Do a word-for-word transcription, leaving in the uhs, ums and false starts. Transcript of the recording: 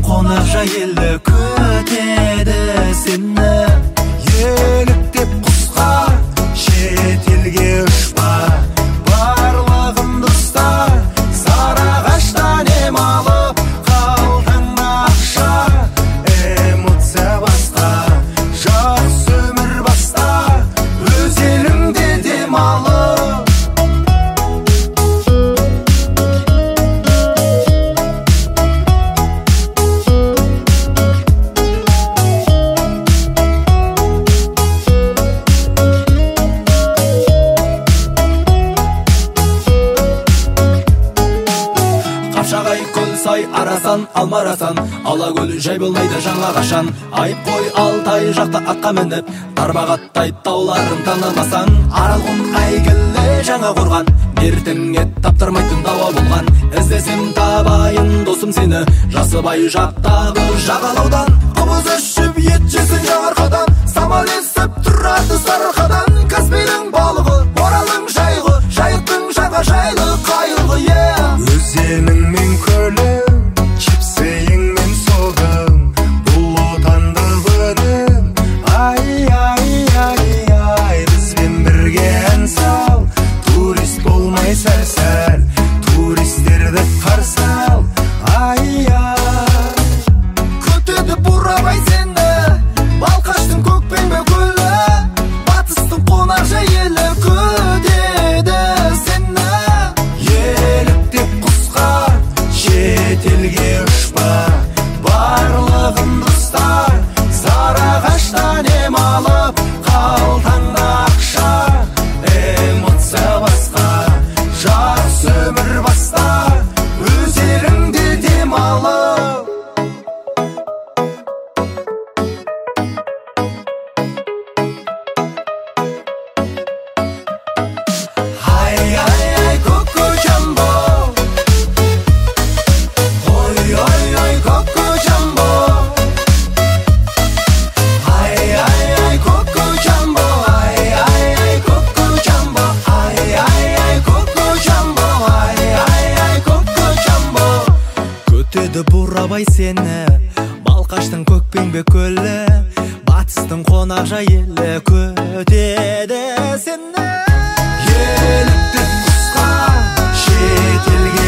қонақжай елі күтеді сені. Еліктеп құсқа шетелге ұшпа, барлығымды ұста, сарыағаштан ем алып қалтаңда ақша. Эмоция баста, жақсы өмір баста, өз еліңде демалып. Қапшағай, Көлсай, Арасан, Алмарасан, Алакөл жай болмайды жаңа қашан. Айып қой Алтай жақта атқа мініп, Тарбағаттай тауларын танымасаң. Аралғұм әйгілі жаңа қорған, ертеңге таптырмайтын дауа болған. Іздесем табайын досым сені, Жасыбай жақтағы жағалаудан. Қымыз ішіп ет жесін жаңарқадан, самал есіп тұрады сарыарқадан. Каспийдің балығы, Оралдың жайығы, жайықтың жаңа жайлы қайылғы. Өзенің мен көлің, чипсейің мен соғым, бұл отандық өнім. Ай, ай, ай, ай, бізбен бірге ән сал, турист болмай сәл-сәл, туристерді қарсы ал. Ай, ай, күтеді Бурабай сені, Балқаштың көкпеңбе көлі, батыстың қонақжай елі күтеді сені. Еліктеп құсқа шетелге ұшпа, барлығымды ұста, сарыағаштан ем алып қалтаңда ақша. Эмоция басқа, жақсы өмір баста, өз еліңде демалып. Ай, ай, ай, Коко Джамбо, ой, ой, ой, Коко Джамбо. Ай, ай, ай, Коко Джамбо, ай, ай, ай, Коко Джамбо, ай, ай, ай, Коко Джамбо, ай, ай, ай, Коко Джамбо. Күтеді Бурабай сені, Балқаштың көкпеңбе көлі, батыстың қонақжай елі күтеді сені. Еліктеп құсқа шетелге